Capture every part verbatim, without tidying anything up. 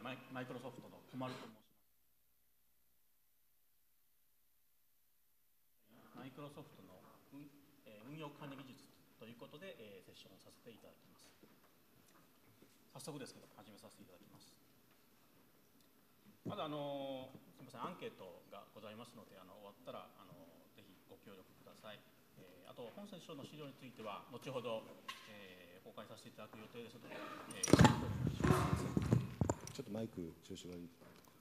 マイクロソフトの小丸と申します。マイクロソフトの運、えー、運用管理技術ということで、えー、セッションをさせていただきます。早速ですけど始めさせていただきます。まだあのすみません、アンケートがございますので、あの終わったらあのぜひご協力ください。えー、あと本セッションの資料については後ほど、えー、公開させていただく予定ですので、えー、 ちょっとマイク調子悪い。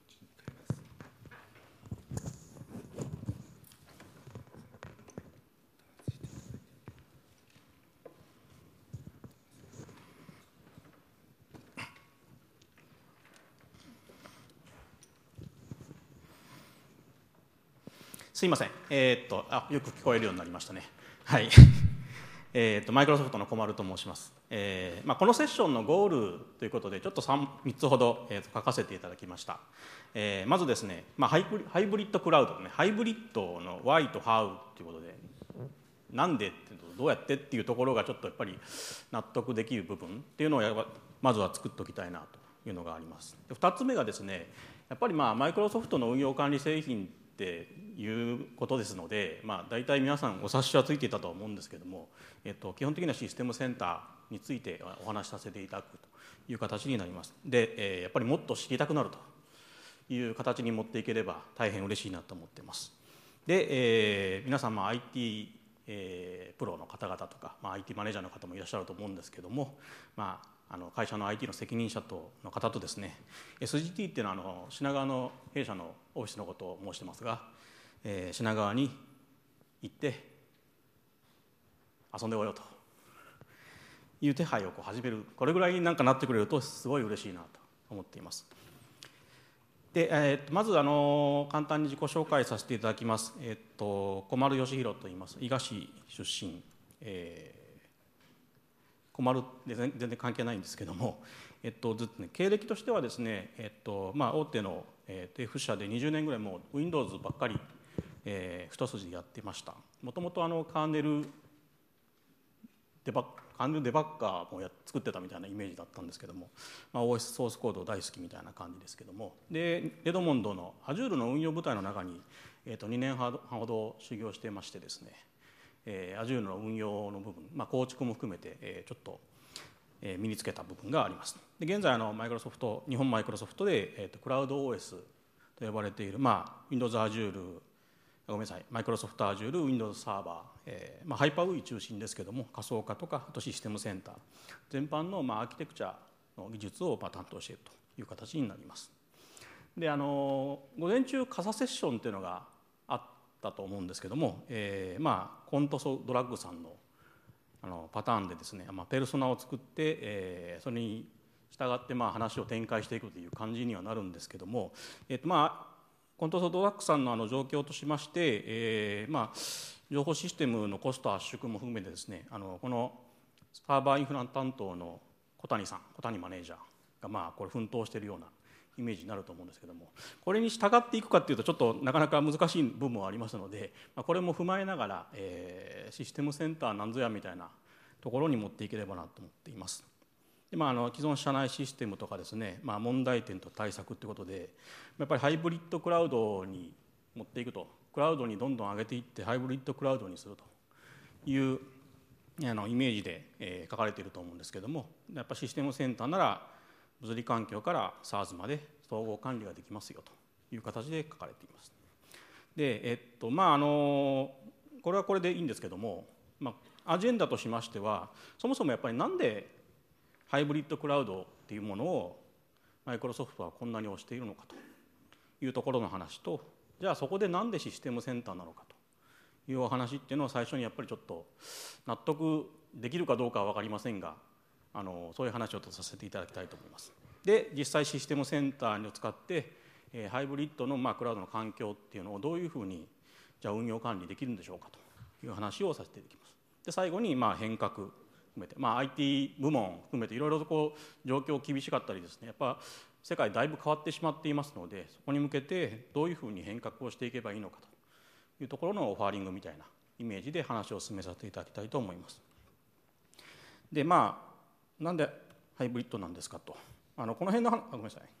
すいません、えー、っとあよく聞こえるようになりましたね。はい。えー、っとマイクロソフトの小丸と申します。えーまあ、このセッションのゴールということでちょっと 3, 3つほど、えー、と書かせていただきました。えー、まずですね、まあ、ハイブリハイブリッドクラウド、ね、ハイブリッドの Why と How ということで、なんでってどうやってっていうところがちょっとやっぱり納得できる部分っていうのをやまずは作っておきたいなというのがあります。でふたつめがですね、やっぱりまあマイクロソフトの運用管理製品っていうことですので、まあ、大体皆さんお察しはついていたとは思うんですけども、えっと、基本的なシステムセンターについてお話しさせていただくという形になります。で、えー、やっぱりもっと知りたくなるという形に持っていければ大変嬉しいなと思っています。で、えー、皆さんも アイティー、えー、プロの方々とか、まあ、アイティー マネージャーの方もいらっしゃると思うんですけども、まああの会社の アイティー の責任者との方とですね、 エスジーティー っていうのはあの品川の弊社のオフィスのことを申してますが、えー、品川に行って遊んでこようという手配をこう始める、これぐらいになんかなってくれるとすごい嬉しいなと思っています。で、えー、とまずあの簡単に自己紹介させていただきます。えっ、ー、と小丸義弘と言います。伊賀市出身、えー小丸で全然関係ないんですけども、えっとずっとね、経歴としてはですね、えっとまあ、大手の、えー、テーフ社でにじゅうねんぐらいもう Windows ばっかり、えー、一筋でやってました。もともとあのカーネルデバッカーネルデバッカーもや作ってたみたいなイメージだったんですけども、まあ、オーエス ソースコード大好きみたいな感じですけども、でレドモンドの Azure の運用部隊の中に、えー、とにねんはんほど修行してましてですね、えー、Azure の運用の部分、まあ、構築も含めて、えー、ちょっと、えー、身につけた部分があります。で現在あのマイクロソフト日本マイクロソフトで、えー、とクラウド オーエス と呼ばれている、まあ、Windows Azure ごめんなさいマイクロソフト Azure Windows サーバー、えーまあ、ハイパーウィー中心ですけども仮想化とかあとシステムセンター全般の、まあ、アーキテクチャの技術を、まあ、担当しているという形になります。であの午前中傘セッションっていうのがあったと思うんですけども、えー、まあコントソドラッグさんのあのパターンでですね、まあ、ペルソナを作って、えー、それに従ってまあ話を展開していくという感じにはなるんですけども、えーとまあ、コントソドラッグさんのあの状況としまして、えーまあ、情報システムのコスト圧縮も含めてですね、あのこのサーバーインフラ担当の小谷さん小谷マネージャーがまあこれ奮闘しているようなイメージになると思うんですけども、これに従っていくかっていうとちょっとなかなか難しい部分はありますので、まあ、これも踏まえながら、えー、システムセンターなんぞやみたいなところに持っていければなと思っています。で、まあ、あの既存社内システムとかですね、まあ、問題点と対策ということでやっぱりハイブリッドクラウドに持っていくと、クラウドにどんどん上げていってハイブリッドクラウドにするというあのイメージで、えー、書かれていると思うんですけども、やっぱシステムセンターなら物理環境から SaaS まで総合管理ができますよという形で書かれています。で、えっとまああのこれはこれでいいんですけども、まあ、アジェンダとしましてはそもそもやっぱりなんでハイブリッドクラウドっていうものをマイクロソフトはこんなに推しているのかというところの話と、じゃあそこでなんでシステムセンターなのかというお話っていうのを最初にやっぱりちょっと納得できるかどうかは分かりませんが、あのそういう話をとさせていただきたいと思います。で実際システムセンターを使って、えー、ハイブリッドの、まあ、クラウドの環境っていうのをどういうふうにじゃあ運用管理できるんでしょうかという話をさせていただきます。で最後にまあ変革含めて、まあ、アイティー 部門含めていろいろとこう状況厳しかったりですね、やっぱ世界だいぶ変わってしまっていますので、そこに向けてどういうふうに変革をしていけばいいのかというところのオファーリングみたいなイメージで話を進めさせていただきたいと思います。でまあなんでハイブリッドなんですかと、あのこの辺のごめんなさい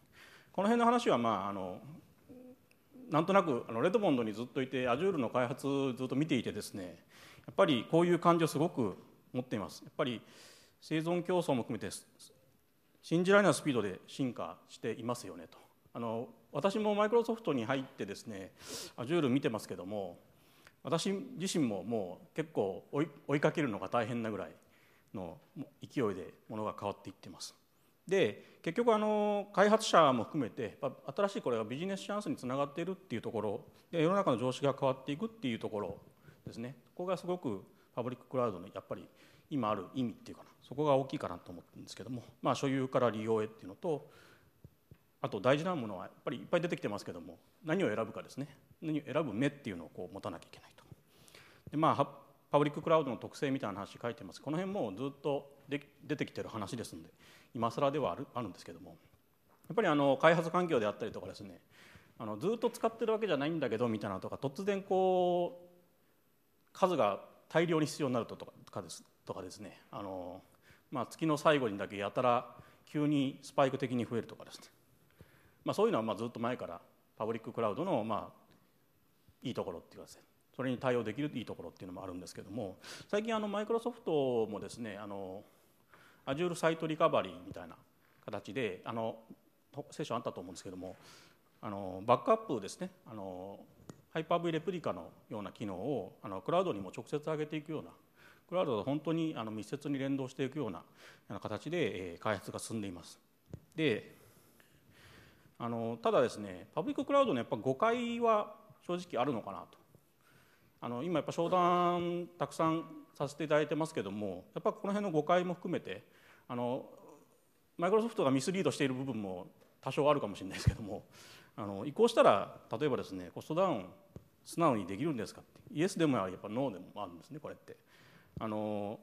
この辺の話は、まあ、あのなんとなくあのレドモンドにずっといて Azure の開発ずっと見ていてですね、やっぱりこういう感じをすごく持っています。やっぱり生存競争も含めて信じられないスピードで進化していますよねと。あの私もマイクロソフトに入ってですね Azure 見てますけども、私自身ももう結構追い、追いかけるのが大変なぐらいの勢いでものが変わっていっています。で結局あの開発者も含めて新しいこれがビジネスチャンスにつながっているっていうところで、世の中の常識が変わっていくっていうところですね。ここがすごくパブリッククラウドのやっぱり今ある意味っていうかな、そこが大きいかなと思ってるんですけども、まあ、所有から利用へっていうのと、あと大事なものはやっぱりいっぱい出てきてますけども、何を選ぶかですね。何を選ぶ目っていうのをこう持たなきゃいけないと。で、まあ、パブリッククラウドの特性みたいな話書いてます。この辺もずっとで出てきてる話ですので今更ではあ る, あるんですけども、やっぱりあの開発環境であったりとかですね、あのずっと使ってるわけじゃないんだけどみたいなとか、突然こう数が大量に必要になるとかですとかですね、あの、まあ、月の最後にだけやたら急にスパイク的に増えるとかですね、まあ、そういうのはまあずっと前からパブリッククラウドのまあいいところっていうかですね、それに対応できるいいところっていうのもあるんですけども、最近あのマイクロソフトもですね、あの Azure サイトリカバリーみたいな形で、あのセッションあったと思うんですけども、あのバックアップですね、あのハイパー ブイ レプリカのような機能をあのクラウドにも直接上げていくような、クラウドと本当にあの密接に連動していくような形で、えー、開発が進んでいます。で、あのただですね、パブリッククラウドのやっぱ誤解は正直あるのかなと。あの今やっぱ商談たくさんさせていただいてますけども、やっぱこの辺の誤解も含めて、あのマイクロソフトがミスリードしている部分も多少あるかもしれないですけども、あの移行したら例えばですね、コストダウン素直にできるんですかって、イエスでもあればノーでもあるんですね。これってあの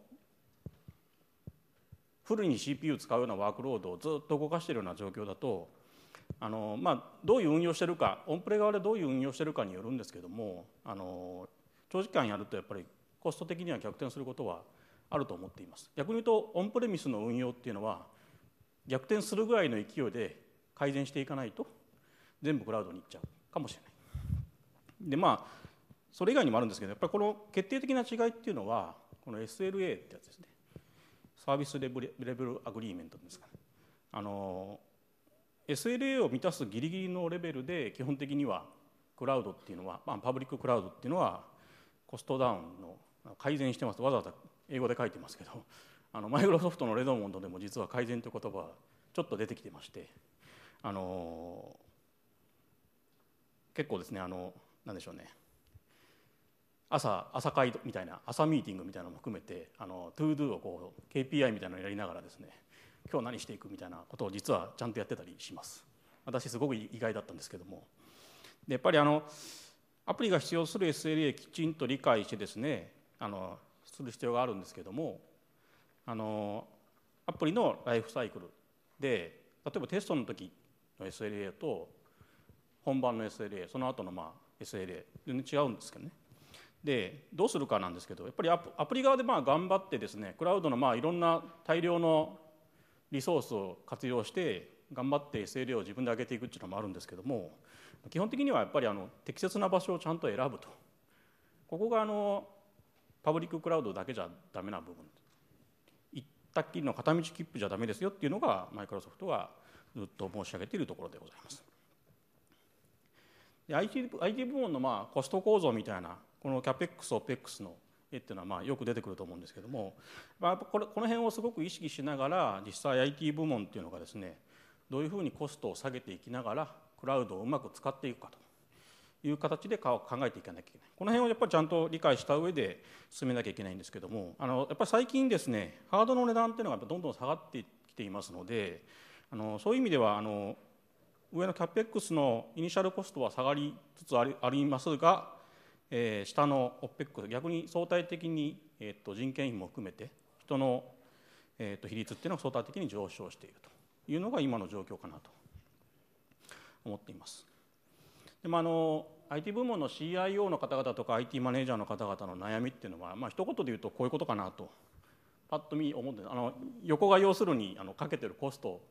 フルに シーピーユー 使うようなワークロードをずっと動かしているような状況だと、あの、まあ、どういう運用してるか、オンプレ側でどういう運用してるかによるんですけども、あの長時間やるとやっぱりコスト的には逆転することはあると思っています。逆に言うとオンプレミスの運用っていうのは逆転するぐらいの勢いで改善していかないと全部クラウドに行っちゃうかもしれない。で、まあそれ以外にもあるんですけど、やっぱりこの決定的な違いっていうのはこの エスエルエー ってやつですね。サービスレベルアグリーメントですかね。あの エスエルエー を満たすギリギリのレベルで基本的にはクラウドっていうのは、まあ、パブリッククラウドっていうのはコストダウンの改善してます。わざわざ英語で書いてますけど、あのマイクロソフトのレドモンドでも実は改善という言葉はちょっと出てきてまして、あの結構ですね、あのなんでしょうね、朝朝会みたいな朝ミーティングみたいなのも含めて、あのトゥードゥをこう ケーピーアイ みたいなのをやりながらですね、今日何していくみたいなことを実はちゃんとやってたりします。私すごく意外だったんですけども、でやっぱりあのアプリが必要する エスエルエー きちんと理解してですね、あのする必要があるんですけども、あのアプリのライフサイクルで例えばテストの時の エスエルエー と本番の エスエルエー、 その後のまあ エスエルエー 全然違うんですけどね。でどうするかなんですけど、やっぱりアプアプリ側でまあ頑張ってですね、クラウドのまあいろんな大量のリソースを活用して頑張って エスエルエー を自分で上げていくっていうのもあるんですけども、基本的にはやっぱりあの適切な場所をちゃんと選ぶと、ここがあのパブリッククラウドだけじゃダメな部分、行ったっきりの片道切符じゃダメですよっていうのがマイクロソフトがずっと申し上げているところでございます。で アイティー, アイティー 部門のまあコスト構造みたいな、このキャペックス、オペックスの絵っていうのはまあよく出てくると思うんですけども、まあ、これこの辺をすごく意識しながら、実際 アイティー 部門っていうのがですね、どういうふうにコストを下げていきながらクラウドをうまく使っていくかという形で考えていかなきゃいけない。この辺をやっぱりちゃんと理解した上で進めなきゃいけないんですけども、あのやっぱり最近ですね、ハードの値段っていうのがどんどん下がってきていますので、あのそういう意味ではあの上のキャペックスのイニシャルコストは下がりつつあり、ありますが、えー、下のオペックス、逆に相対的に、えー、と人件費も含めて人の、えー、と比率っていうのが相対的に上昇しているというのが今の状況かなと思っています。でもあの アイティー 部門の シーアイオー の方々とか アイティー マネージャーの方々の悩みっていうのは、まあ一言で言うとこういうことかなとパッと見思って、あの横が要するにあのかけてるコスト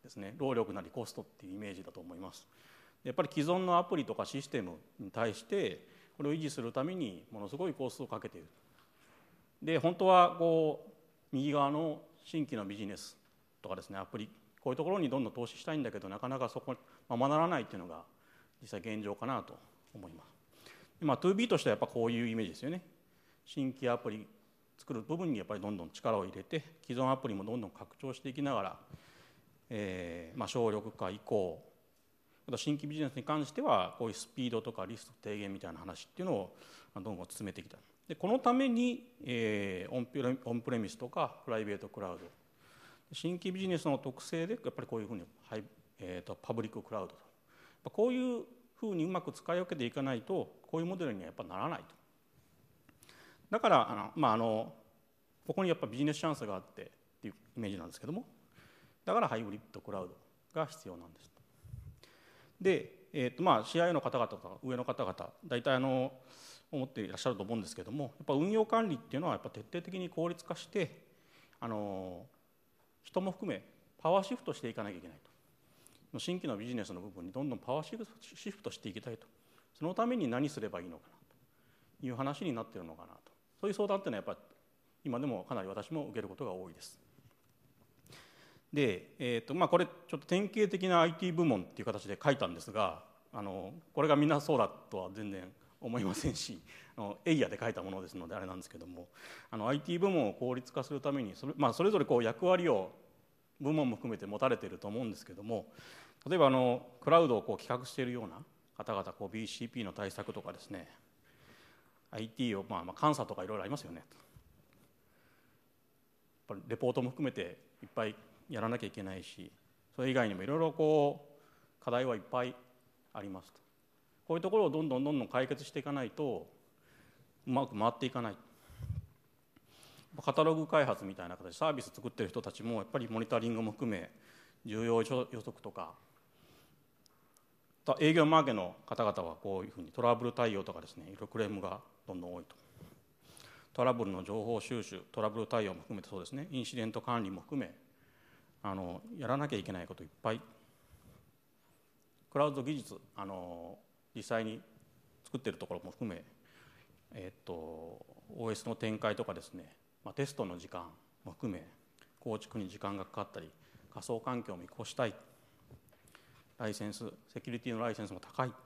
ですね。労力なりコストっていうイメージだと思います。やっぱり既存のアプリとかシステムに対してこれを維持するためにものすごいコストをかけている。で本当はこう右側の新規のビジネスとかですね、アプリ、こういうところにどんどん投資したいんだけどなかなかそこままならないっていうのが実際現状かなと思います。で、まあ、ツービー としてはやっぱこういうイメージですよね。新規アプリ作る部分にやっぱりどんどん力を入れて既存アプリもどんどん拡張していきながら、えーまあ、省力化移行、あと新規ビジネスに関してはこういうスピードとかリスク低減みたいな話っていうのをどんどん進めてきた。でこのために、えー、オンプレ、オンプレミスとかプライベートクラウド、新規ビジネスの特性でやっぱりこういうふうに、はいえー、とパブリッククラウドとこういうふうにうまく使い分けていかないとこういうモデルにはやっぱならないと。だからあの、まあ、あのここにやっぱビジネスチャンスがあってっていうイメージなんですけども、だからハイブリッドクラウドが必要なんです。で、えーとまあ、シーアイオー の方々とか上の方々大体あの思っていらっしゃると思うんですけども、やっぱ運用管理っていうのはやっぱ徹底的に効率化してあの人も含めパワーシフトしていかなきゃいけないと。新規のビジネスの部分にどんどんパワーシフトしていきたいと。そのために何すればいいのかなという話になっているのかなと。そういう相談っていうのはやっぱり今でもかなり私も受けることが多いです。で、えーとまあ、これちょっと典型的な アイティー 部門っていう形で書いたんですが、あのこれがみんなそうだとは全然思いませんし、あのエイヤで書いたものですのであれなんですけども、あの アイティー 部門を効率化するためにそれ、まあ、それぞれこう役割を部門も含めて持たれていると思うんですけども、例えばあのクラウドをこう企画しているような方々、こう ビーシーピー の対策とかですね、 アイティー をまあまあ監査とかいろいろありますよね。やっぱりレポートも含めていっぱいやらなきゃいけないし、それ以外にもいろいろこう課題はいっぱいありますと。こういうところをどんどんどんどん解決していかないとうまく回っていかない。カタログ開発みたいな形でサービス作ってる人たちもやっぱりモニタリングも含め重要予測とか、営業マーケの方々はこういうふうにトラブル対応とかですね、いろいろクレームがどんどん多いと。トラブルの情報収集、トラブル対応も含めてそうですね、インシデント管理も含めあのやらなきゃいけないこといっぱい。クラウド技術、あの実際に作っているところも含め、えっと オーエス の展開とかですね、まあ、テストの時間も含め構築に時間がかかったり、仮想環境も移行したい、ライセンス、セキュリティのライセンスも高い、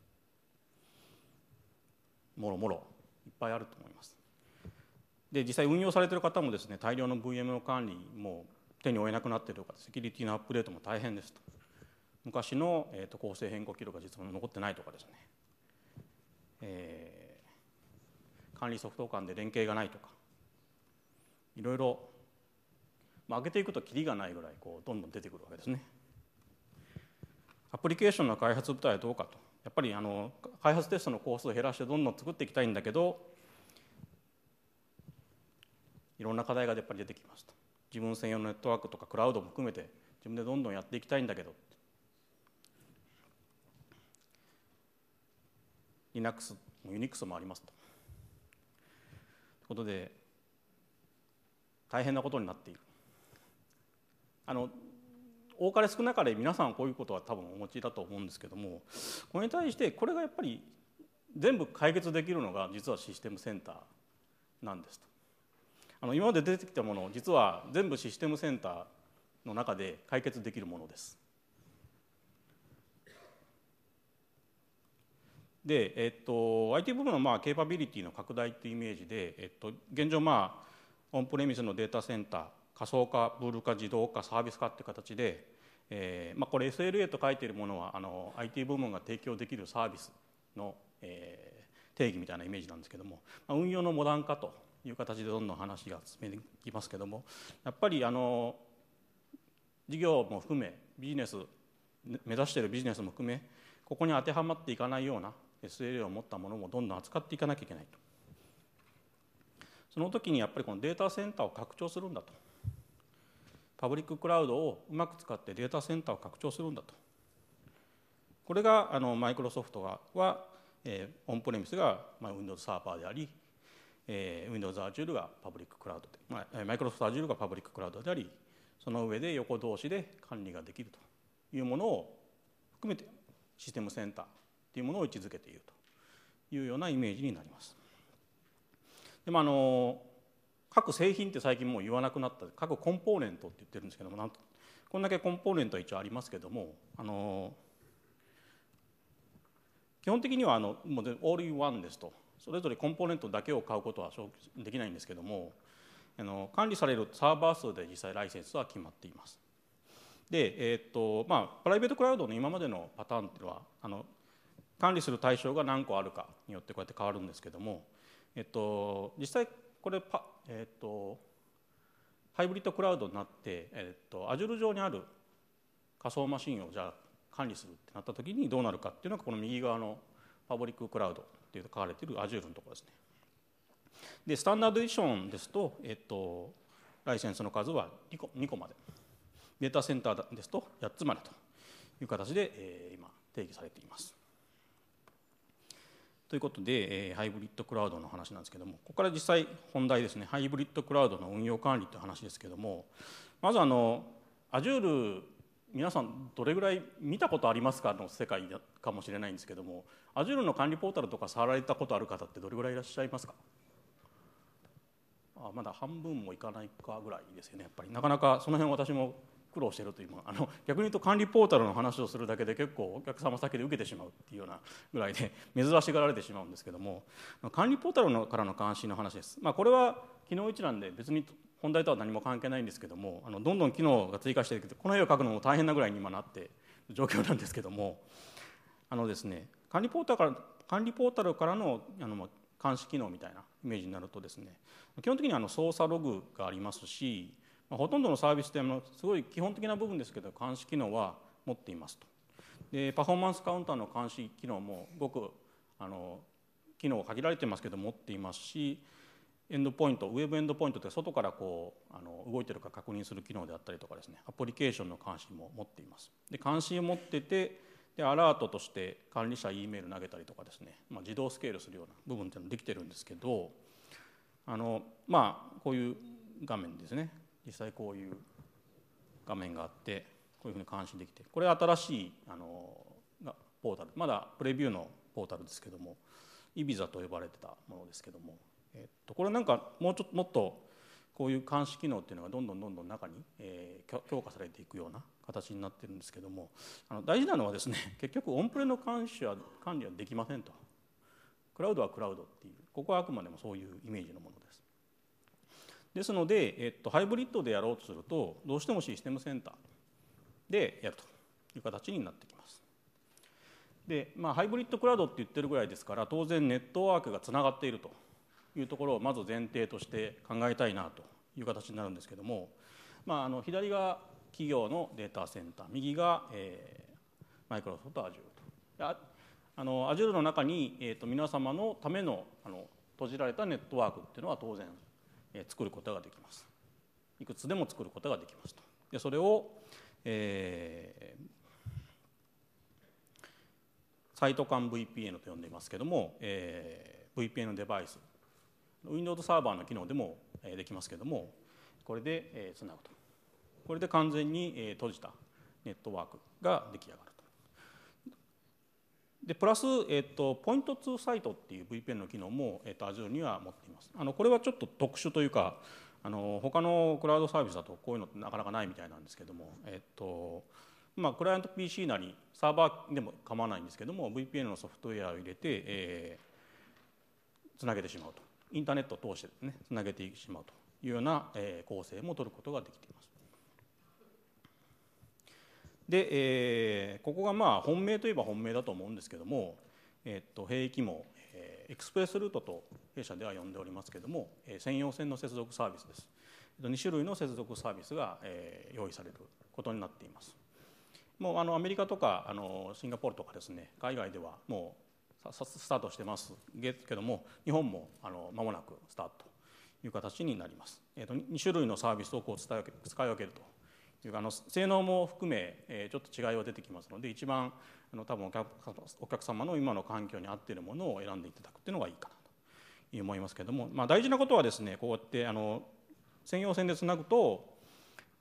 もろもろいっぱいあると思います。で実際運用されている方もですね、大量の ブイエム の管理も手に負えなくなっているとか、セキュリティのアップデートも大変ですと。昔の、えー、と構成変更記録が実は残ってないとかですね、えー、管理ソフト間で連携がないとか、いろいろ、まあ、上げていくとキリがないぐらいこうどんどん出てくるわけですね。アプリケーションの開発部隊はどうかと。やっぱりあの開発テストのコースを減らしてどんどん作っていきたいんだけど、いろんな課題がやっぱり出てきますと。自分専用のネットワークとかクラウドも含めて自分でどんどんやっていきたいんだけど、Linux も Unix もありますと。ということで大変なことになっている。あの多かれ少なかれ皆さんはこういうことは多分お持ちだと思うんですけども、これに対してこれがやっぱり全部解決できるのが実はシステムセンターなんですと。あの今まで出てきたもの実は全部システムセンターの中で解決できるものです。で、えっと、アイティー 部分のまあケーパビリティの拡大というイメージで、えっと、現状まあオンプレミスのデータセンター、仮想化、ブール化、自動化、サービス化という形で、えーまあ、これ エスエルエー と書いているものはあの アイティー 部門が提供できるサービスの、えー、定義みたいなイメージなんですけども、まあ、運用のモダン化という形でどんどん話が進めていきますけども、やっぱりあの事業も含めビジネス目指しているビジネスも含めここに当てはまっていかないような エスエルエー を持ったものもどんどん扱っていかなきゃいけないと。その時にやっぱりこのデータセンターを拡張するんだと。パブリッククラウドをうまく使ってデータセンターを拡張するんだと。これがあのマイクロソフトは、はえー、オンプレミスが、まあ、Windows サーバーであり、えー、Windows Azure がパブリッククラウドで、まあ、マイクロソフト Azure がパブリッククラウドであり、 その上で横同士で管理ができるというものを含めてシステムセンターというものを位置づけているというようなイメージになります。でもあの各製品って最近もう言わなくなった各コンポーネントって言ってるんですけども、なんとこんだけコンポーネントは一応ありますけども、あの基本的にはあのもうオールインワンですと、それぞれコンポーネントだけを買うことはできないんですけども、あの管理されるサーバー数で実際ライセンスは決まっています。で、えーっとまあ、プライベートクラウドの今までのパターンっていうのはあの管理する対象が何個あるかによってこうやって変わるんですけども、えっと、実際これパ、えっと、ハイブリッドクラウドになって、えっと、Azure 上にある仮想マシンをじゃあ管理するってなった時にどうなるかっていうのがこの右側のパブリッククラウドっていう書かれている Azure のところですね。でスタンダードエディションですと、えっと、ライセンスの数はにこ、にこまで、データセンターですとやっつまでという形で、えー、今定義されています。ということで、えー、ハイブリッドクラウドの話なんですけども、ここから実際本題ですね、ハイブリッドクラウドの運用管理という話ですけども、まずあの Azure 皆さんどれぐらい見たことありますかの世界かもしれないんですけども、 Azure の管理ポータルとか触られたことある方ってどれぐらいいらっしゃいますか？あ、まだ半分もいかないかぐらいですよね。やっぱりなかなかその辺私も苦労しているという、あの逆に言うと管理ポータルの話をするだけで結構お客様先で受けてしまうっていうようなぐらいで珍しがられてしまうんですけども、管理ポータルのからの関心の話です。まあ、これは機能一覧で別に本題とは何も関係ないんですけども、あのどんどん機能が追加していくとこの絵を描くのも大変なぐらいに今なっている状況なんですけども、あのですね、管理ポータルから管理ポータルからのあの監視機能みたいなイメージになるとですね、基本的にはあの操作ログがありますし、ほとんどのサービスですごい基本的な部分ですけど監視機能は持っていますと。でパフォーマンスカウンターの監視機能もごくあの機能限られてますけど持っていますし、エンドポイントウェブエンドポイントって外からこうあの動いているか確認する機能であったりとかですね、アプリケーションの監視も持っています。で監視を持ってて、でアラートとして管理者 E メール投げたりとかですね、まあ、自動スケールするような部分っていうのができてるんですけど、あのまあこういう画面ですね、実際こういう画面があってこういうふうに監視できて、これは新しいあのポータル、まだプレビューのポータルですけども、イビザと呼ばれてたものですけども、えっと、これなんかもうちょっともっとこういう監視機能っていうのがどんどんどんどん中に、えー、強化されていくような形になってるんですけども、あの大事なのはですね、結局オンプレの監視は管理はできませんと。クラウドはクラウドっていう、ここはあくまでもそういうイメージのものです。ですので、えっと、ハイブリッドでやろうとするとどうしてもシステムセンターでやるという形になってきます。で、まあ、ハイブリッドクラウドって言ってるぐらいですから、当然ネットワークがつながっているというところをまず前提として考えたいなという形になるんですけども、まあ、あの左が企業のデータセンター、右が、えー、マイクロソフト Azure と。ああの Azure の中に、えー、と皆様のための、あの閉じられたネットワークっていうのは当然、えー、作ることができます。いくつでも作ることができますと。でそれを、えー、サイト間 ブイピーエヌ と呼んでいますけども、えー、ブイピーエヌ デバイス、Windows サーバーの機能でもできますけども、これでつなぐと。これで完全に閉じたネットワークが出来上がると。でプラス、えっと、ポイントツーサイトっていう ブイピーエヌ の機能も、えっと、Azure には持っています。あのこれはちょっと特殊というか、あの他のクラウドサービスだとこういうのってなかなかないみたいなんですけども、えっとまあ、クライアント ピーシー なりサーバーでも構わないんですけども、 ブイピーエヌ のソフトウェアを入れて、えー、つなげてしまうと。インターネットを通してですね、つなげてしまうというような、えー、構成も取ることができています。で、えー、ここがまあ本命といえば本命だと思うんですけども、えー、と兵役も、えー、エクスプレスルートと弊社では呼んでおりますけども、えー、専用線の接続サービスです。に種類の接続サービスが、えー、用意されることになっています。もうあのアメリカとかあのシンガポールとかですね、海外ではもうスタートしてますけども、日本もあの間もなくスタートという形になります。えー、とに種類のサービスをこう使い分け、使い分けるというか、あの性能も含め、えー、ちょっと違いは出てきますので、一番あの多分お客、お客様の今の環境に合っているものを選んでいただくというのがいいかなと思いますけれども、まあ、大事なことはですね、こうやってあの専用線でつなぐと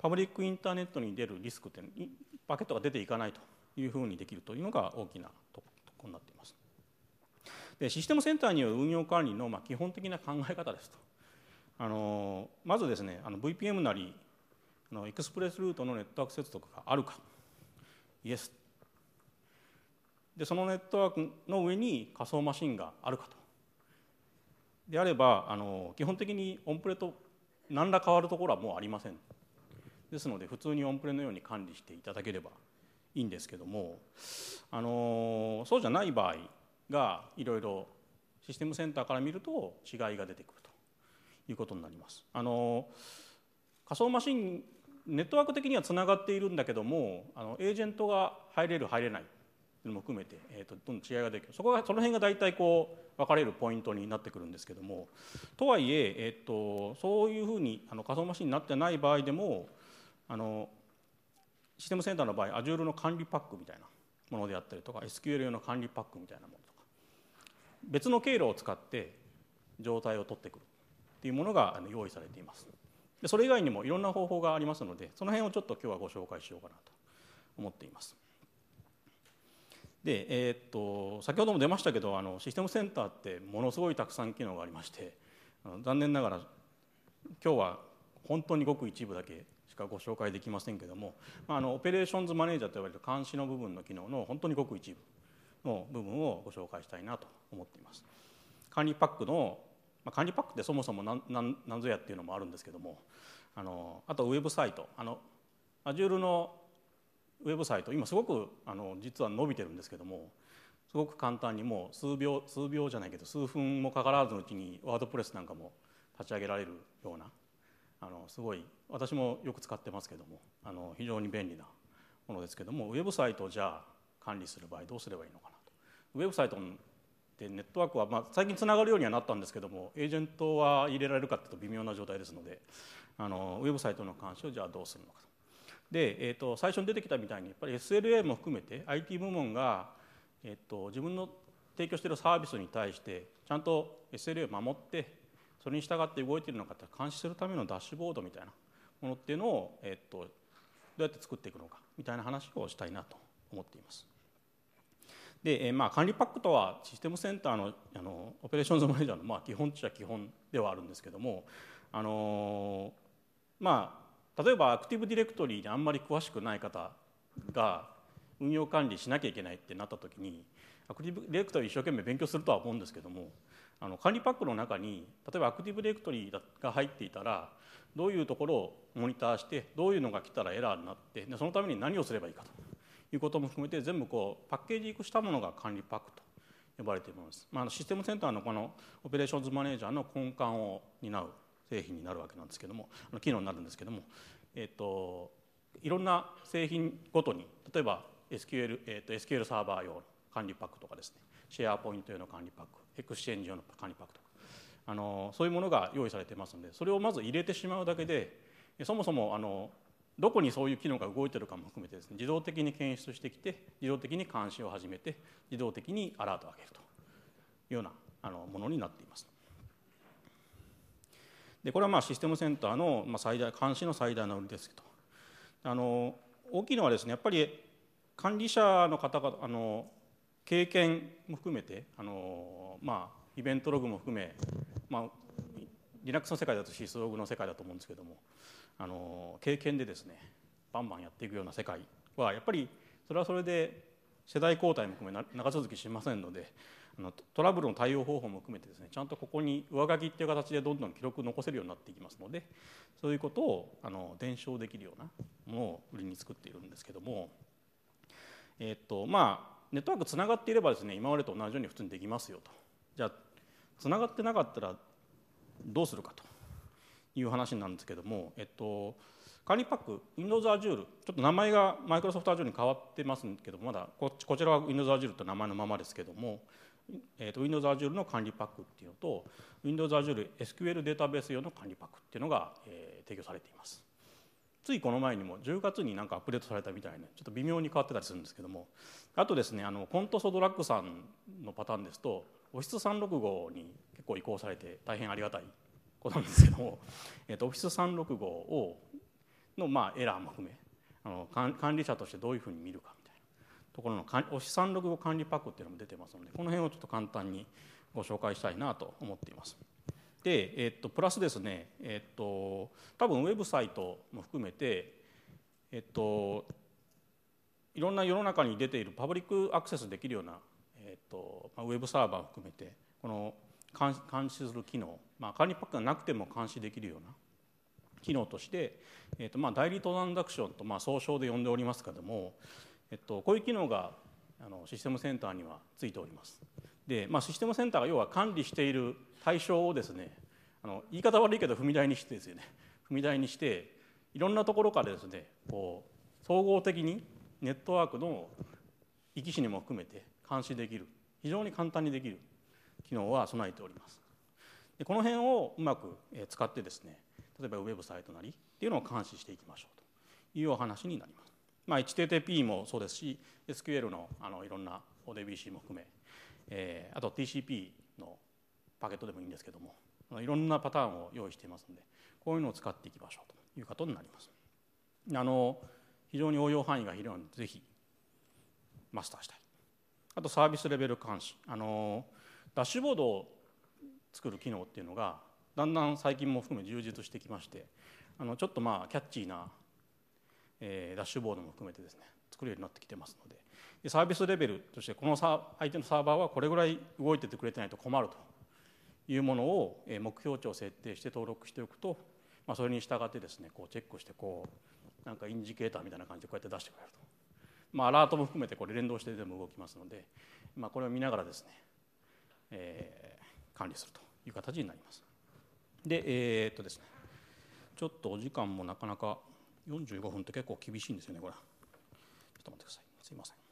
パブリックインターネットに出るリスクってパケットが出ていかないというふうにできるというのが大きなところになっています。でシステムセンターによる運用管理のまあ基本的な考え方ですと。あのまずですね、あの ブイピーエム なりあのエクスプレスルートのネットワーク接続があるか、イエス。でそのネットワークの上に仮想マシンがあるかと。であればあの基本的にオンプレと何ら変わるところはもうありません。ですので普通にオンプレのように管理していただければいいんですけども、あのそうじゃない場合がいろいろシステムセンターから見ると違いが出てくるということになります。あの仮想マシンネットワーク的にはつながっているんだけども、あのエージェントが入れる入れないというのも含めて、えー、とどんどん違いが出てくる。そこがその辺が大体こう分かれるポイントになってくるんですけども、とはいええー、とそういうふうにあの仮想マシンになってない場合でも、あのシステムセンターの場合 Azure の管理パックみたいなものであったりとか エスキューエル 用の管理パックみたいなものとか別の経路を使って状態を取ってくるというものが用意されています。でそれ以外にもいろんな方法がありますので、その辺をちょっと今日はご紹介しようかなと思っています。で、えー、っと先ほども出ましたけど、あのシステムセンターってものすごいたくさん機能がありまして、あの残念ながら今日は本当にごく一部だけしかご紹介できませんけども、あのオペレーションズマネージャーと呼ばれる監視の部分の機能の本当にごく一部の部分をご紹介したいなと思っています。管理パックの、まあ、管理パックってそもそも何何何ぞやっていうのもあるんですけども、あのあとウェブサイト、あの Azure のウェブサイト今すごくあの実は伸びてるんですけども、すごく簡単にもう数秒数秒じゃないけど数分もかからずのうちにワードプレスなんかも立ち上げられるような、あのすごい私もよく使ってますけども、あの非常に便利なものですけども、ウェブサイトをじゃあ管理する場合どうすればいいのかなと。ウェブサイトでネットワークは、まあ、最近つながるようにはなったんですけども、エージェントは入れられるかというと微妙な状態ですので、あのウェブサイトの監視をじゃあどうするのかと。で、えー、と最初に出てきたみたいにやっぱり エスエルエー も含めて アイティー 部門が、えー、と自分の提供しているサービスに対してちゃんと エスエルエー を守ってそれに従って動いているのかって監視するためのダッシュボードみたいなものっていうのを、えー、とどうやって作っていくのかみたいな話をしたいなと思っています。で、えーまあ、管理パックとはシステムセンター の, あのオペレーションズマネージャーのまあ基本っちゃ基本ではあるんですけども、あのー、まあ例えばアクティブディレクトリーにあんまり詳しくない方が運用管理しなきゃいけないってなった時にアクティブディレクトリー一生懸命勉強するとは思うんですけども、あの管理パックの中に例えばアクティブディレクトリーが入っていたらどういうところをモニターしてどういうのが来たらエラーになってでそのために何をすればいいかということも含めて全部こうパッケージ化したものが管理パックと呼ばれているものです。まあ、システムセンターのこのオペレーションズマネージャーの根幹を担う製品になるわけなんですけども、機能になるんですけども、えっと、いろんな製品ごとに例えば エスキューエル、えっと、エスキューエル サーバー用の管理パックとかですね、シェアポイント用の管理パック、エクスチェンジ用の管理パックとか、あのそういうものが用意されていますので、それをまず入れてしまうだけでそもそもあのどこにそういう機能が動いているかも含めてですね、自動的に検出してきて自動的に監視を始めて自動的にアラートを上げるというようなあのものになっています。でこれはまあシステムセンターの最大監視の最大の売りですけど、あの大きいのはですね、やっぱり管理者の方があの経験も含めてあの、まあ、イベントログも含め、まあ、Linux の世界だとシスログの世界だと思うんですけども、あの経験でですねバンバンやっていくような世界はやっぱりそれはそれで世代交代も含め長続きしませんので、あのトラブルの対応方法も含めてですね、ちゃんとここに上書きっていう形でどんどん記録を残せるようになっていきますので、そういうことをあの伝承できるようなものを売りに作っているんですけども、えっとまあネットワークつながっていればですね、今までと同じように普通にできますよと。じゃあつながってなかったらどうするかという話なんですけども、えっと管理パック Windows Azure、 ちょっと名前が Microsoft Azure に変わってますけど、まだここちらは Windows Azure という名前のままですけども、えー、と Windows Azure の管理パックっていうのと Windows Azure エスキューエル データベース用の管理パックっていうのが、えー、提供されています。ついこの前にもじゅうがつになんかアップデートされたみたいで、ちょっと微妙に変わってたりするんですけども、あとですね、あのコントソドラッグさんのパターンですと オフィスさんろくじゅうご に結構移行されて大変ありがたいことなんですけども、えー、とオフィスさんろくじゅうごをのまあエラーも含め、あの管理者としてどういうふうに見るかみたいなところの資産ログ後管理パックっていうのも出てますので、この辺をちょっと簡単にご紹介したいなと思っています。で、えっと、プラスですね、えっと、多分ウェブサイトも含めて、えっと、いろんな世の中に出ているパブリックアクセスできるような、えっと、ウェブサーバーを含めてこの監視する機能、まあ、管理パックがなくても監視できるような機能として、えっとまあ、代理トランザクションとまあ総称で呼んでおりますけれども、えっと、こういう機能があのシステムセンターにはついております。で、まあ、システムセンターが要は管理している対象をですね、あの言い方悪いけど踏み台にしてですよね、踏み台にしていろんなところからですね、こう総合的にネットワークの行き来にも含めて監視できる、非常に簡単にできる機能は備えております。でこの辺をうまく使ってですね、例えばウェブサイトなりっていうのを監視していきましょうというお話になります。まあ、エイチティーティーピー もそうですし エスキューエル の, あのいろんな オーディービーシー も含め、えー、あと ティーシーピー のパケットでもいいんですけども、いろんなパターンを用意していますので、こういうのを使っていきましょうということになります。あの非常に応用範囲が広いのでぜひマスターしたい。あとサービスレベル監視、あのダッシュボードを作る機能っていうのがだんだん最近も含め充実してきまして、あのちょっとまあキャッチーな、えー、ダッシュボードも含めてですね作るようになってきてますので、でサービスレベルとしてこの相手のサーバーはこれぐらい動いててくれてないと困るというものを目標値を設定して登録しておくと、まあ、それに従ってですねこうチェックしてこうなんかインジケーターみたいな感じでこうやって出してくれると、まあ、アラートも含めてこれ連動して全部動きますので、まあ、これを見ながらですね、えー、管理するという形になります。で、えー、っとですねちょっとお時間もなかなかよんじゅうごふんって結構厳しいんですよねこれ。ちょっと待ってください、すいません。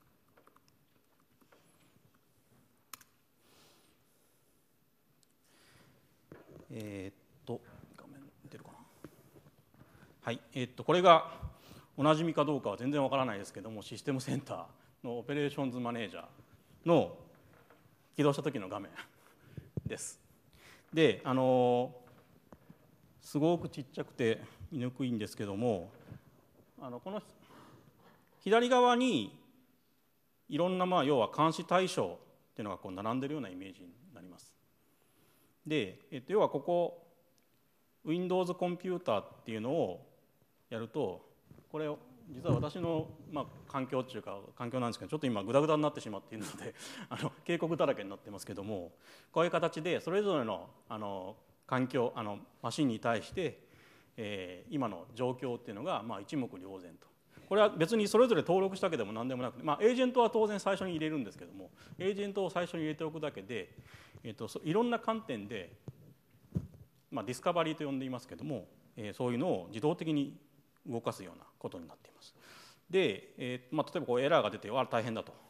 えー、っと画面出るかな。はい、えー、っとこれがおなじみかどうかは全然わからないですけども、システムセンターのオペレーションズマネージャーの起動した時の画面です。で、あのすごくちっちゃくて見にくいんですけども、あのこの左側にいろんなまあ要は監視対象っていうのがこう並んでるようなイメージになります。で、えっと、要はここ Windows コンピューターっていうのをやると、これを実は私のまあ環境っていうか環境なんですけど、ちょっと今グダグダになってしまっているのであの警告だらけになってますけども、こういう形でそれぞれのあの環境あのマシンに対して、えー、今の状況っていうのがまあ一目瞭然と。これは別にそれぞれ登録したわけでも何でもなくて、まあ、エージェントは当然最初に入れるんですけども、エージェントを最初に入れておくだけで、えー、といろんな観点で、まあ、ディスカバリーと呼んでいますけども、えー、そういうのを自動的に動かすようなことになっています。で、えーまあ、例えばこうエラーが出て、あら大変だと、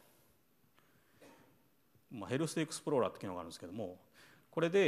まあ、ヘルスエクスプローラーって機能があるんですけども、これ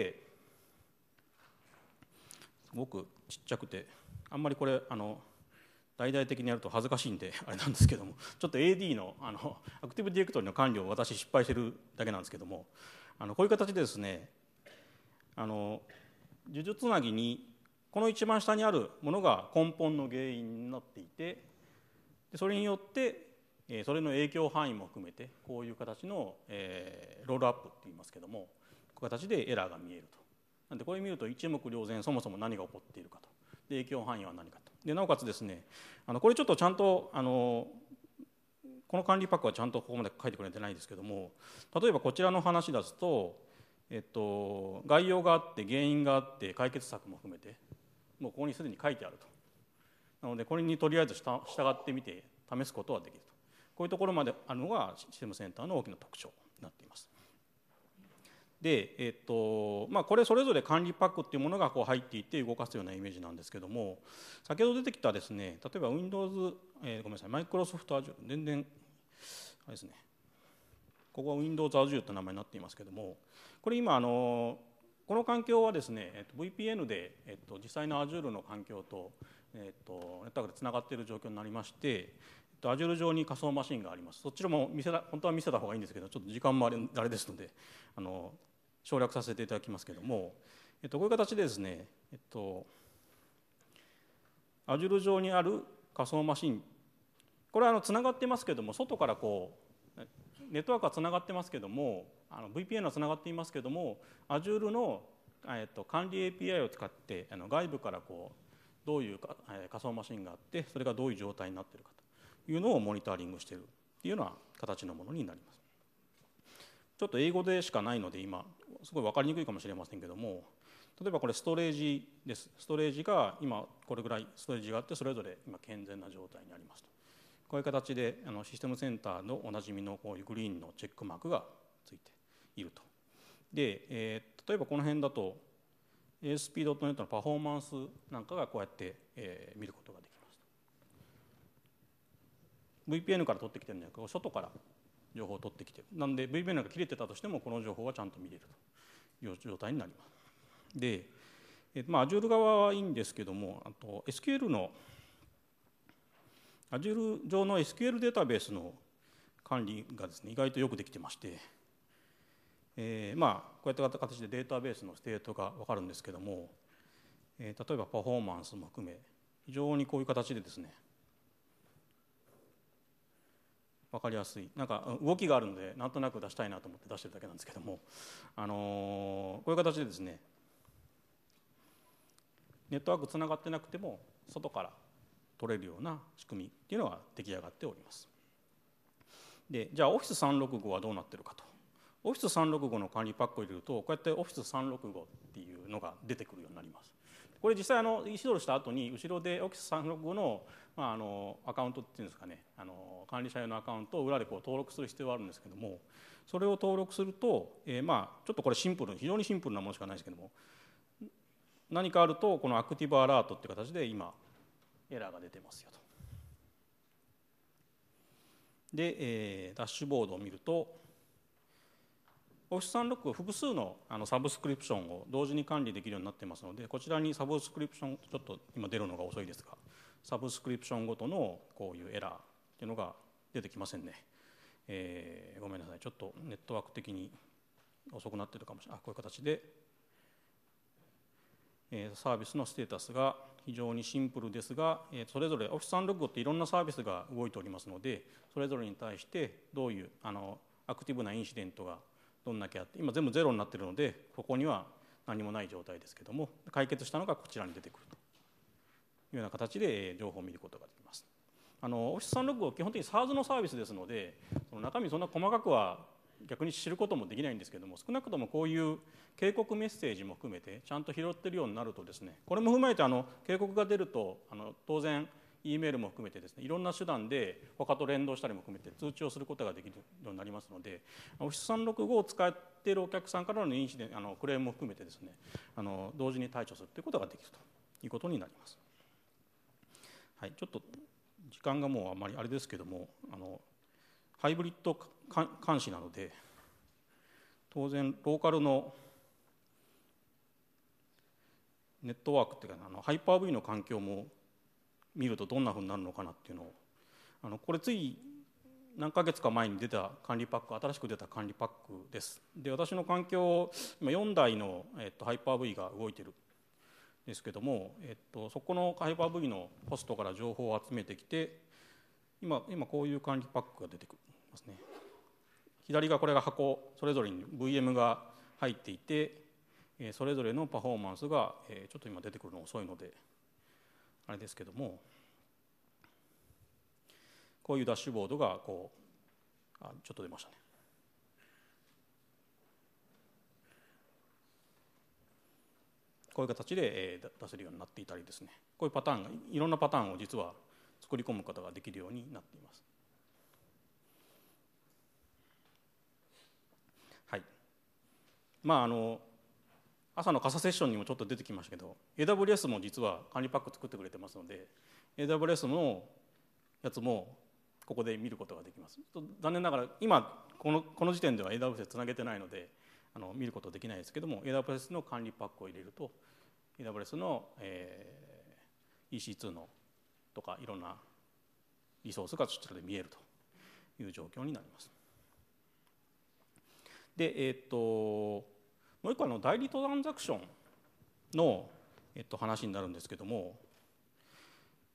ですごくちっちゃくてあんまりこれあの大々的にやると恥ずかしいんであれなんですけども、ちょっと エーディー の, あのアクティブディレクトリの管理を私失敗してるだけなんですけども、あのこういう形でですね、あの呪術つなぎにこの一番下にあるものが根本の原因になっていて、でそれによってそれの影響範囲も含めてこういう形の、えー、ロールアップって言いますけども、こういう形でエラーが見えると。なんでこれ見ると一目瞭然、そもそも何が起こっているかと、で影響範囲は何かと。でなおかつですね、あのこれちょっとちゃんとあのこの管理パックはちゃんとここまで書いてくれてないんですけども、例えばこちらの話ですと、えっと、概要があって原因があって解決策も含めてもうここにすでに書いてあると。なのでこれにとりあえず従ってみて試すことはできると。こういうところまであるのがシステムセンターの大きな特徴になっています。で、えっとまあ、これそれぞれ管理パックっていうものがこう入っていて動かすようなイメージなんですけども、先ほど出てきたですね、例えば Windows、えー、ごめんなさい、Microsoft Azure、全然あれですね、ここは Windows Azure という名前になっていますけども、これ今あのこの環境はですね、えっと、ブイピーエヌ で、えっと、実際の Azure の環境と、えっと、ネットワークでつながっている状況になりまして、えっと、Azure 上に仮想マシンがあります。そちらも見せた本当は見せた方がいいんですけど、ちょっと時間もあれ、あれですのであの省略させていただきますけども、えっと、こういう形でですね、えっと、 Azure 上にある仮想マシン、これはあのつながってますけども、外からこうネットワークはつながってますけども、あの ブイピーエヌ はつながっていますけども、Azure の、えっと、管理 エーピーアイ を使ってあの外部からこうどういうか、えー、仮想マシンがあって、それがどういう状態になっているかというのをモニタリングしているというような形のものになります。ちょっと英語でしかないので今すごい分かりにくいかもしれませんけども、例えばこれストレージです。ストレージが今これぐらいストレージがあって、それぞれ今健全な状態にありますと。こういう形であのシステムセンターのおなじみのこういうグリーンのチェックマークがついていると。で、えー、例えばこの辺だと エーエスピードットネット のパフォーマンスなんかがこうやって、えー、見ることができます。ブイピーエヌ から取ってきてるんじゃなくて、外から情報を取ってきてる。なんで ブイピーエヌ が切れてたとしてもこの情報はちゃんと見れるという状態になります。で、えーまあ、Azure 側はいいんですけども、あと エスキューエル の Azure 上の エスキューエル データベースの管理がですね、意外とよくできてまして、えー、まあこういった形でデータベースのステートが分かるんですけども、えー、例えばパフォーマンスも含め非常にこういう形でですね分かりやすい、なんか動きがあるのでなんとなく出したいなと思って出してるだけなんですけども、あのー、こういう形でですねネットワークつながってなくても外から取れるような仕組みっていうのが出来上がっております。で、じゃあ オフィスさんろくご はどうなってるかと。オフィスさんろくごの管理パックを入れると、こうやって オフィスさんろくご っていうのが出てくるようになります。これ実際あのインストールした後に後ろで オフィスさんろくごの、まあ、あのアカウントっていうんですかね、あの管理者用のアカウントを裏でこう登録する必要があるんですけども、それを登録すると、えー、まあちょっとこれシンプル、非常にシンプルなものしかないですけども、何かあるとこのアクティブアラートっていう形で今エラーが出てますよと。で、えー、ダッシュボードを見ると オフィスさんろくご 複数 の, あのサブスクリプションを同時に管理できるようになっていますので、こちらにサブスクリプション、ちょっと今出るのが遅いですが、サブスクリプションごとのこういうエラーっていうのが出てきませんね。えー、ごめんなさい、ちょっとネットワーク的に遅くなっているかもしれない。あ、こういう形で、えー、サービスのステータスが非常にシンプルですが、えー、それぞれ オフィスさんろくご っていろんなサービスが動いておりますので、それぞれに対してどういうあのアクティブなインシデントがどんだけあって、今全部ゼロになっているのでここには何もない状態ですけども、解決したのがこちらに出てくるというような形で情報を見ることができます。あの オフィスさんろくご は基本的に SaaS のサービスですので、その中身そんな細かくは逆に知ることもできないんですけども、少なくともこういう警告メッセージも含めてちゃんと拾ってるようになるとですね、これも踏まえてあの警告が出るとあの当然 E メールも含めてですね、いろんな手段で他と連動したりも含めて通知をすることができるようになりますので、オフィスさんろくごを使っているお客さんからのインシデント、あのクレームも含めてですね、あの同時に対処するということができるということになります。はい、ちょっと時間がもうあまりあれですけども、あのハイブリッド監視なので当然ローカルのネットワークっていうか、あのハイパー V の環境も見るとどんなふうになるのかなっていうのを、あのこれつい何ヶ月か前に出た管理パック、新しく出た管理パックです。で、私の環境今よんだいの、えっと、ハイパー V が動いてるんですけども、えっと、そこのハイパー V のホストから情報を集めてきて、今今こういう管理パックが出てくるますね。左がこれが箱、それぞれに ブイエム が入っていて、それぞれのパフォーマンスがちょっと今出てくるの遅いのであれですけども、こういうダッシュボードがこう、あ、ちょっと出ましたね。こういう形で出せるようになっていたりですね、こういうパターンが、いろんなパターンを実は作り込むことができるようになっています。はい。まああの朝の傘セッションにもちょっと出てきましたけど、 エーダブリューエス も実は管理パック作ってくれてますので、 エーダブリューエス のやつもここで見ることができます。残念ながら今このこの時点では エーダブリューエス つなげてないのであの見ることできないですけども、 エーダブリューエス の管理パックを入れると エーダブリューエス の、えー、イーシーツー のとかいろんなリソースがそちらで見えるという状況になります。で、えー、っともう一個の代理トランザクションの、えっと、話になるんですけども、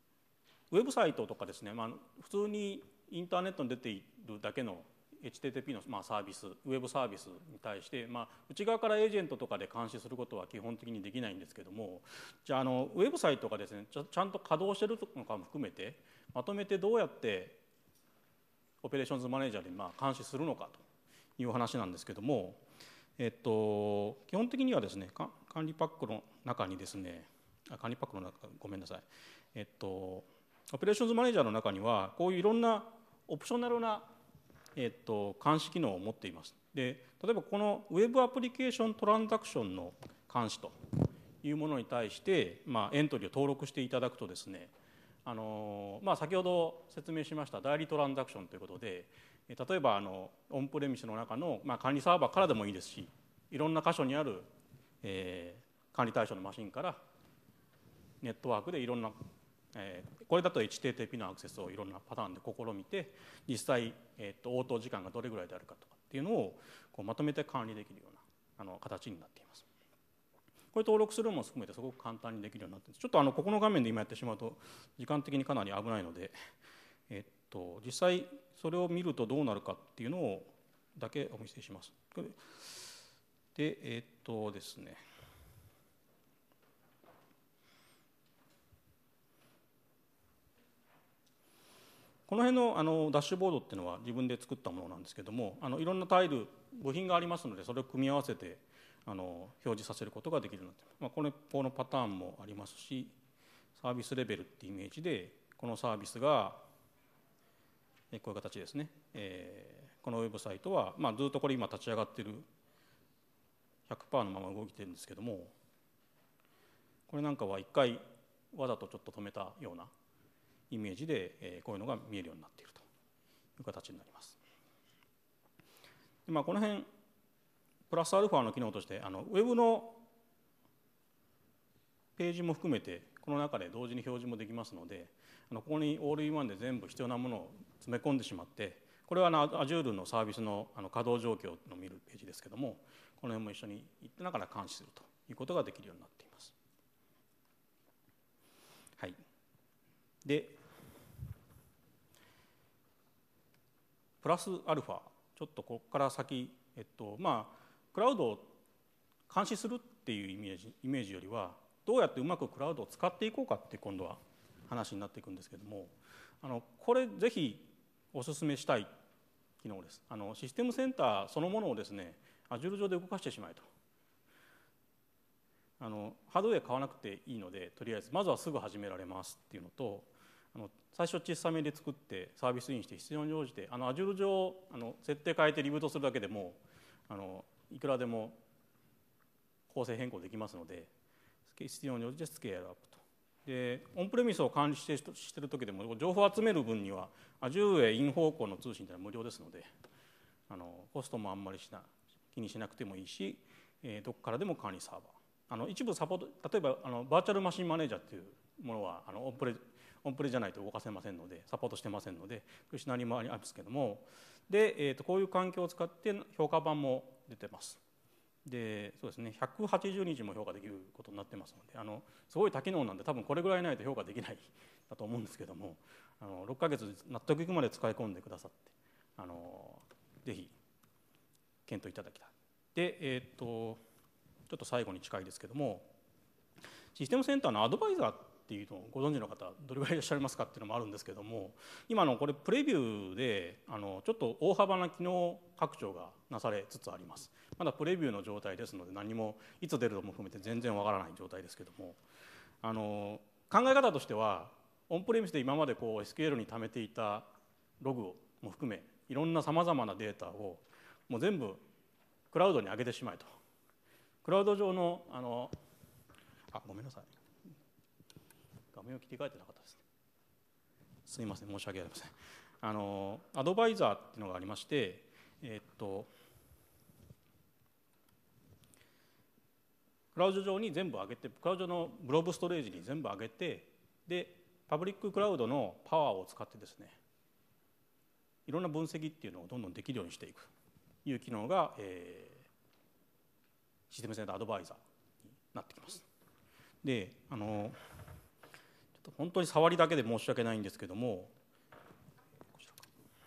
ウェブサイトとかですね、まあ、普通にインターネットに出ているだけの エイチティーティーピー のまあサービス、ウェブサービスに対して、まあ、内側からエージェントとかで監視することは基本的にできないんですけども、じゃあ、あのウェブサイトがですねちゃ、ちゃんと稼働しているのかも含めてまとめてどうやってオペレーションズマネージャーでまあ監視するのかという話なんですけども、えっと、基本的にはですね管理パックの中にですねあ管理パックの中ごめんなさい、えっと、オペレーションズマネージャーの中にはこういういろんなオプショナルな、えっと、監視機能を持っています。で例えばこのウェブアプリケーショントランザクションの監視というものに対して、まあ、エントリーを登録していただくとですねあのまあ、先ほど説明しました代理トランザクションということで、例えばあのオンプレミスの中の、まあ、管理サーバーからでもいいですし、いろんな箇所にある、えー、管理対象のマシンからネットワークでいろんな、えー、これだと エイチティーティーピー のアクセスをいろんなパターンで試みて実際、えー、と応答時間がどれぐらいであるかとかっていうのをこうまとめて管理できるようなあの形になっています。これ登録するのも含めてすごく簡単にできるようになっています。ちょっとあのここの画面で今やってしまうと時間的にかなり危ないので、えっと、実際それを見るとどうなるかっていうのをだけお見せします。で、えっとですねこの辺のあのダッシュボードっていうのは自分で作ったものなんですけども、あのいろんなタイル部品がありますのでそれを組み合わせてあの表示させることができるようになっています。まあ、これこのパターンもありますし、サービスレベルっていうイメージでこのサービスがこういう形ですね、えー、このウェブサイトは、まあ、ずっとこれ今立ち上がっている ひゃくパーセント のまま動いてるんですけども、これなんかは一回わざとちょっと止めたようなイメージで、えー、こういうのが見えるようになっているという形になります。で、まあ、この辺プラスアルファの機能としてあのウェブのページも含めてこの中で同時に表示もできますので、あのここにオールインワンで全部必要なものを詰め込んでしまって、これはあの Azure のサービスのあの稼働状況の見るページですけども、この辺も一緒に行ってながら監視するということができるようになっています。はい、でプラスアルファちょっとここから先、えっとまあクラウドを監視するっていうイメージ、イメージよりはどうやってうまくクラウドを使っていこうかって今度は話になっていくんですけども、あのこれぜひお勧めしたい機能です。あのシステムセンターそのものをですね Azure 上で動かしてしまえと。あのハードウェア買わなくていいのでとりあえずまずはすぐ始められますっていうのと、あの最初小さめで作ってサービスインして必要に応じてあの Azure 上あの設定変えてリブートするだけでもあのいくらでも構成変更できますので必要に応じてスケールアップと。でオンプレミスを管理している時でも情報を集める分には Azure へイン方向の通信というのは無料ですので、あのコストもあんまりしな気にしなくてもいいし、えー、どこからでも管理サーバーあの一部サポート、例えばあのバーチャルマシンマネージャーというものはあのオンプレオンプレじゃないと動かせませんのでサポートしてませんので、そういうシナリオもありますけども、で、えー、とこういう環境を使って評価版も出てます。でそうですね、ひゃくはちじゅうにちも評価できることになってますので、あのすごい多機能なんで多分これぐらいないと評価できないだと思うんですけども、あのろっかげつ納得いくまで使い込んでくださって、あのぜひ検討いただきたい。で、えー、とちょっと最後に近いですけども、システムセンターのアドバイザーっていうのをご存知の方どれぐらいいらっしゃいますかっていうのもあるんですけども、今のこれプレビューであのちょっと大幅な機能拡張がなされつつあります。まだプレビューの状態ですので何もいつ出るのも含めて全然わからない状態ですけども、あの考え方としてはオンプレミスで今までこう エスキューエル に貯めていたログも含めいろんなさまざまなデータをもう全部クラウドに上げてしまえと。クラウド上のあのあごめんなさい、画面を切り替えてなかったですね。すみません、申し訳ありません。あのアドバイザーっていうのがありまして、えー、っとクラウド上に全部上げて、クラウドのブロブストレージに全部上げて、でパブリッククラウドのパワーを使ってですね、いろんな分析っていうのをどんどんできるようにしていくという機能が、えー、システムセンターアドバイザーになってきます。で、あのちょっ本当に触りだけで申し訳ないんですけども、こちらか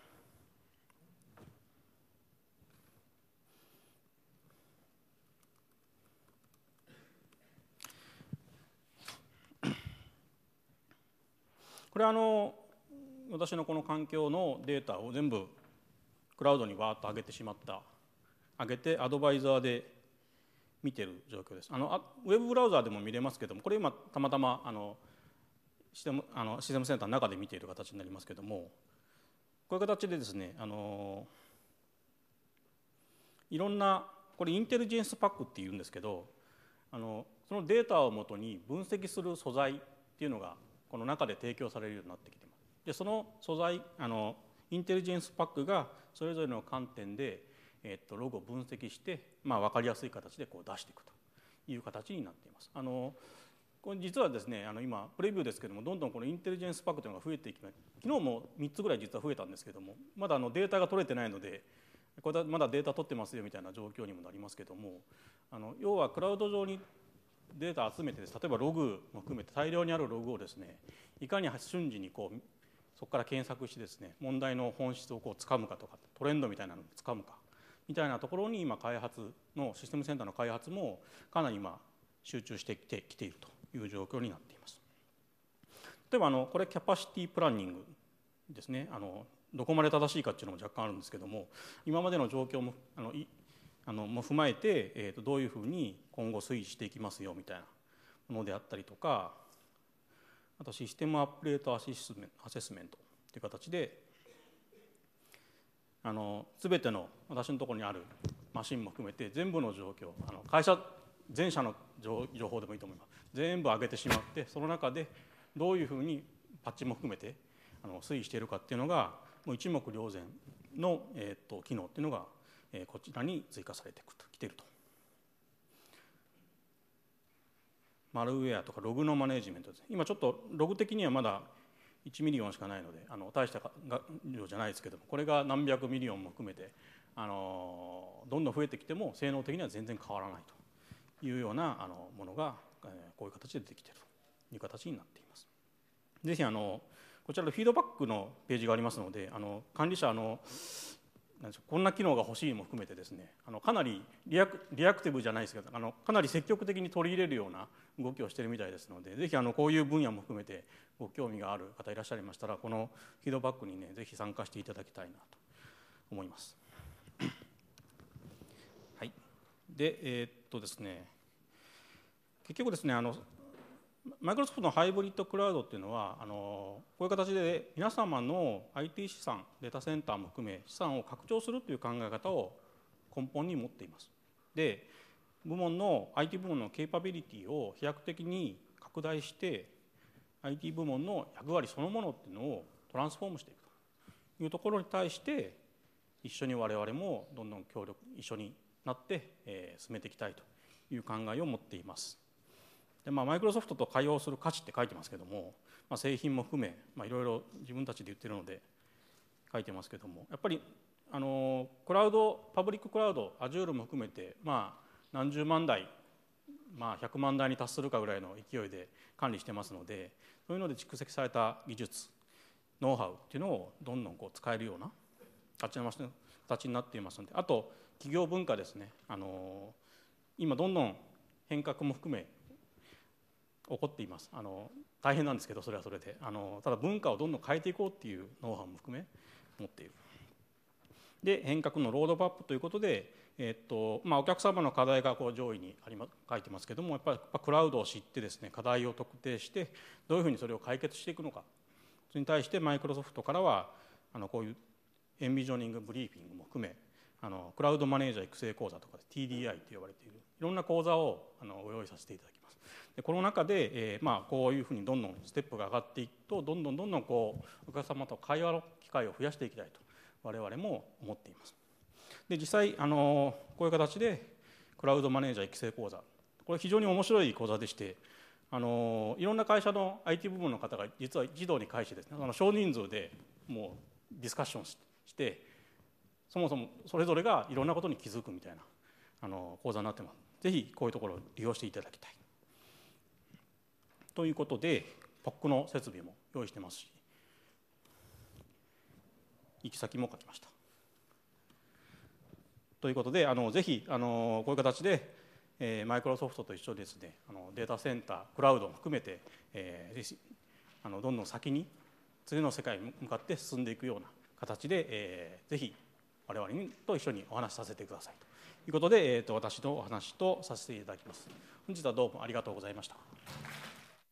これはあの私のこの環境のデータを全部クラウドにわーっと上げてしまった上げてアドバイザーで見てる状況です。あのウェブブラウザーでも見れますけども、これ今たまたまあのシステムあのシステムセンターの中で見ている形になりますけども、こういう形でですね、あのいろんなこれインテリジェンスパックっていうんですけど、あのそのデータをもとに分析する素材っていうのがこの中で提供されるようになってきています。でその素材あのインテリジェンスパックがそれぞれの観点で、えっと、ログを分析して、まあ、分かりやすい形でこう出していくという形になっています。あのこれ実はですね、あの今プレビューですけども、どんどんこのインテリジェンスパックというのが増えていきます。昨日もみっつぐらい実は増えたんですけども、まだあのデータが取れてないので、これまだデータ取ってますよみたいな状況にもなりますけども、あの要はクラウド上にデータ集めてです、例えばログも含めて大量にあるログをですね、いかに瞬時にこうそこから検索してですね、問題の本質をこう掴むかとか、トレンドみたいなのを掴むかみたいなところに今開発のシステムセンターの開発もかなり今集中してきてきているという状況になっています。例えばあのこれキャパシティプランニングですね。あのどこまで正しいかっていうのも若干あるんですけども、今までの状況もあのいあのも踏まえて、えー、とどういうふうに今後推移していきますよみたいなものであったりとか、あとシステムアップデートアシスメントアセスメントという形で、あの全ての私のところにあるマシンも含めて全部の状況、あの会社全社の情報でもいいと思います。全部上げてしまって、その中でどういうふうにパッチも含めてあの推移しているかっていうのがもう一目瞭然の、えー、と機能っていうのが、えー、こちらに追加されてきていると。マルウェアとかログのマネジメントです。今ちょっとログ的にはまだいちミリオンしかないので、あの大した量じゃないですけども、これが何百ミリオンも含めてあのどんどん増えてきても性能的には全然変わらないというようなあのものが、えー、こういう形で出てきているという形になっています。ぜひあのこちらのフィードバックのページがありますので、あの管理者のなんでしょう、こんな機能が欲しいも含めてですね、あのかなりリアク、リアクティブじゃないですけど、あのかなり積極的に取り入れるような動きをしているみたいですので、ぜひあのこういう分野も含めてご興味がある方いらっしゃいましたら、このフィードバックにねぜひ参加していただきたいなと思います。はい。で、えー、っとですね、結局ですね、あのマイクロソフトのハイブリッドクラウドっていうのはあのこういう形で皆様の アイティー 資産、データセンターも含め資産を拡張するという考え方を根本に持っています。で、部門の アイティー 部門のケーパビリティを飛躍的に拡大して アイティー 部門の役割そのものっていうのをトランスフォームしていくというところに対して一緒に我々もどんどん協力一緒になって、えー、進めていきたいという考えを持っています。でまあ、マイクロソフトと対応する価値って書いてますけども、まあ、製品も含め、まあ、いろいろ自分たちで言ってるので書いてますけども、やっぱりあのクラウドパブリッククラウド Azure も含めて、まあ、何十万台、まあ、ひゃくまん台に達するかぐらいの勢いで管理してますので、そういうので蓄積された技術ノウハウっていうのをどんどんこう使えるような形になっていますので、あと企業文化ですね、あの今どんどん変革も含め起こっています。あの大変なんですけど、それはそれであのただ文化をどんどん変えていこうっていうノウハウも含め持っている。で変革のロードマップということで、えーっとまあ、お客様の課題がこう上位にあり、ま、書いてますけども、やっぱりクラウドを知ってですね、課題を特定してどういうふうにそれを解決していくのか、それに対してマイクロソフトからはあのこういうエンビジョニングブリーフィングも含め、あのクラウドマネージャー育成講座とか ティーディーアイ と呼ばれているいろんな講座をあのご用意させていただきます。でこの中で、えーまあ、こういうふうにどんどんステップが上がっていくと、どんどんどんどんこうお客様と会話の機会を増やしていきたいと我々も思っています。で実際あのこういう形でクラウドマネージャー育成講座、これ非常に面白い講座でして、あのいろんな会社の アイティー 部門の方が実は一堂に会してですね、あの少人数でもうディスカッションして、そもそもそれぞれがいろんなことに気づくみたいなあの講座になってます。ぜひこういうところを利用していただきたいということで、 ポックの設備も用意してますし、行き先も書きました。ということで、あのぜひあのこういう形で、えー、マイクロソフトと一緒にですね、あのデータセンター、クラウドも含めて、えー、あのどんどん先に次の世界に向かって進んでいくような形で、えー、ぜひ我々と一緒にお話しさせてくださいということで、えー、と私のお話とさせていただきます。本日はどうもありがとうございました。